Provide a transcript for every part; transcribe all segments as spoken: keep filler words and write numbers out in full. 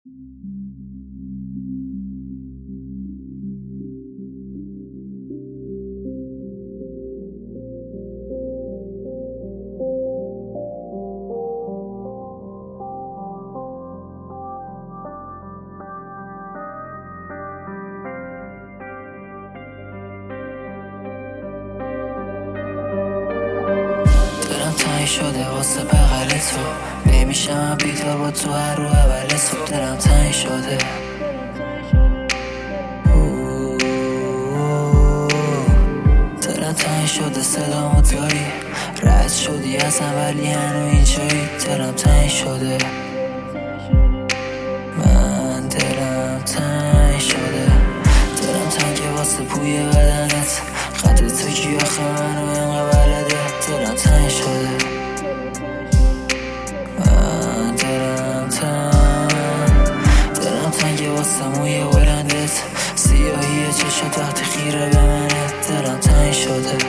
شده واسه بغل تو نمیشم بیدار با تو هر رو اول صبح دلم تنگ شده دلم تنگ شده صدامو داری رد شدی ازم ولی هنو اینجایی دلم تنگ شده من دلم تنگ شده دلم تنگه واسه بوی بدنت قدر تو کی آخه منو اینقدر بلده دلم تنگ شده واسه موی بلندت سیاهی چشات وقتی خیره به منه دلم تنگ شده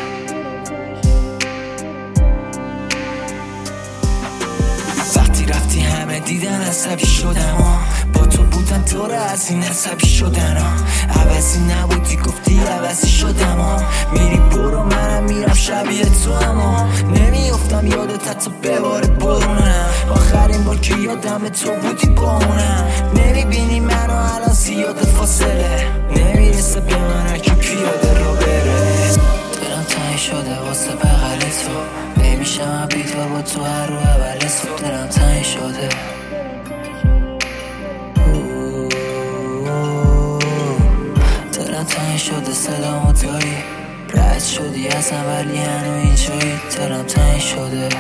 وقتی رفتی همه دیدن عصبی شدم با تو بودم دوره از این عصبی شدن عوضی نبودی گفتی عوضی شدم میری برو منم میرم شبیه تو اما نمیافتم یادت حتی ببارد برونم آخرین بار که یادم تو بودی با اونم نمیبینی منو الان زیاد فاصله نمیرسه به من هرکی پیاده رو بره دلم تنگ شده واسه بغل تو نمیشم بیدار با تو هر رو اول صبح دلم تنگ شده دلم تنگ شده صدامو داری رد شدی ازم ولی هنو اینجایی دلم تنگ شده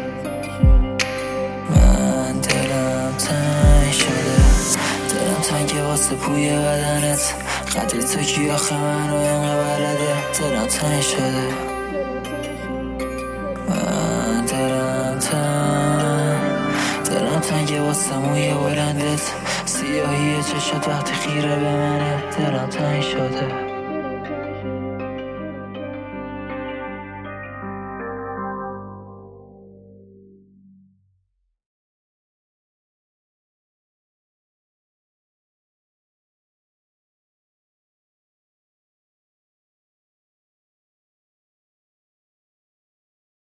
من دلم تنگ شده دلم تنگه واسه بوی بدنت قدر تو کی آخه منو اینقدر بلده دلم تنگ شده من دلم تنگ دلم تنگه واسه موی بلندت سیاهی چشات وقتی خیره به منه دلم تنگ شده